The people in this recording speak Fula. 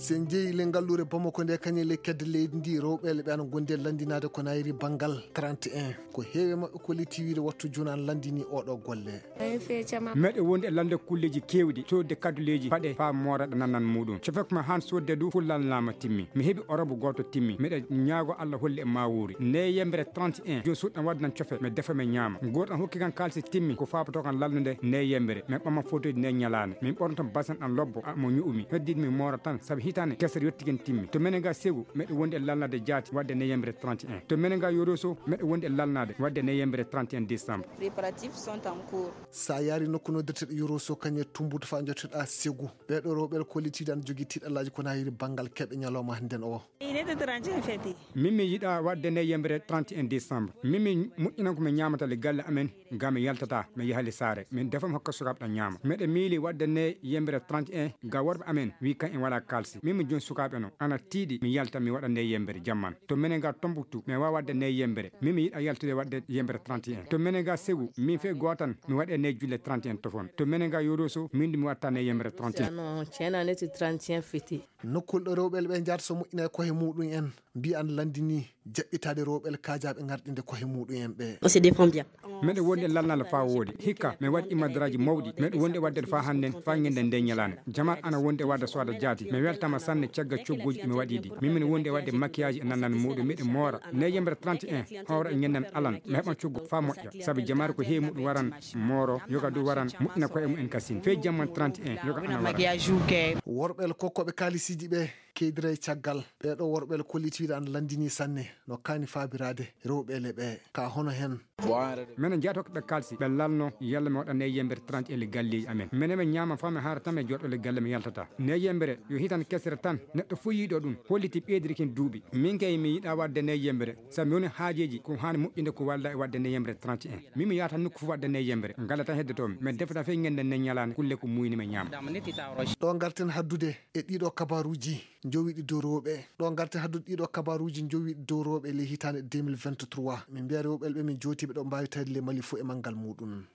sen jeeyi le ngallure Bamako nde kañe le kedde leydi ndi rewɓeɓe ɓe ana gondi e landinade ko nayri banggal 31 ko heewi mabɓe koliti wiide wattu joni an landini oɗo golle meɗe wonde e lande kulleji kewɗi sodde kaduleji paɗe fa moraɗo nanan muɗum so fekkuma han sodde du fullal lama timmi mi heeɓi orobo goto timmi miɗa ñaago Allah holli e mawuri ne yembere 31 joni suɗɗan waddan cofe mi defa mi ñaama goto an hokki kan kalsi timmi ko fabato kan lalnude ne yembere min ɓama photoji ne ñalane min ɓornoto basan ɗan lobbo mo ñuumi heddide mi mora tan saabu hitane kesere yettigen timmi to minen ga segu meɗe wonde e lalnade jaati wadde ne yembere 31 to minen ga Yoroso meɗe wonde e lalnade wadde ne yembere 31 décembre. Préparatifs sont en cours. sa yaari nokku noddirteɗo Yoroso kañe tumbude fa jotteɗa segu ɓeɗo rewɓe kollitiɗe an jogui tiɗallaji ko nayri banggal keɓe ñalawma handen o min mi yiiɗa wadde ne yembere 31 décembre min mi moƴƴinan komi ñamata le galle amen ga mi yaltata mi yahale saare min defam hokka sukaɓe ɗan ñaama meɗe miili wadde ne yembere 31 ga worɓe amen wi kan en waɗa kalsi min mi joni sukaɓe no ana tiiɗi mi yalta mi waɗa ne yembere jamman to minen ga Tombouctou mi wawa wadde ne yembere min mi yiiɗa yaltude wadde yembere 31 to minen ga Ségou min fe gotan mi waɗe ne julle 31 tofon to minen ga Yoroso min mi watta ne yembere 31 non cenaneti 31 fiti nokkulɗo rewɓeɓe ɓe jaata so moƴƴina e koye muɗum en mbi an landini jaɓɓitade rewɓeɓe kajaɓe garɗinde koye muɗum en ɓe on se défend bien meɗe wonde e lalnal fa woodi hikka mi waɗi imadaraji mawɗi meɗe wonde wadde fa hannden fa guenden nde ñalane jamat ana wonde wadde soada jaati mi weltama sanne caggal cogguji ɗimi waɗidi min wonde wadde maquillage e nannane muɗum miɗe moora ne yembere 31 hawra e ñanden alan mi heɓan coggu fa moƴƴa saabu jamare ko heewi muɗum waran mooro yoga du waran moƴƴina koye mumen kasine fe jamman 31 yoga ana wara worɓel kokkoɓe kalisiji ɓe keydira e caggal ɓeɗo worɓel kollitiɗe an landini sanne no kani fabirade rewɓele ɓe ka hono hen minen jeeya hokkoɓe kalsi ɓe lalno yalla mi waɗa ne yembere 31 le galleji amen minen min ñama fa mi haara tan e joɗɗo le galle mi yaltata ne yembere yo hitan kesere tan neɗɗo fo yiiɗo ɗum holliti ɓeydiri ken duuɓi min kay mi yiiɗa wadde ne yembere saabi mi woni haajeji ko hani moƴƴinde ko walla e wadde ne yembere 31 min mi yahata nokku fof wadde ne yembere ngalla tan heddetomi min defata fe guenden ne ñalane kulle ko muyni mi ñama ɗo garten haddude e ɗiɗo kabaruji jowiɗi dow rewɓe ɗo garten haddude ɗiɗo kabaruji jowiɗi dow rewɓe le hitande 2023 min mbiya rewɓeɓe ɓe min jootiɓe ɗo mbawi tawde le Mali fo e manggal muɗum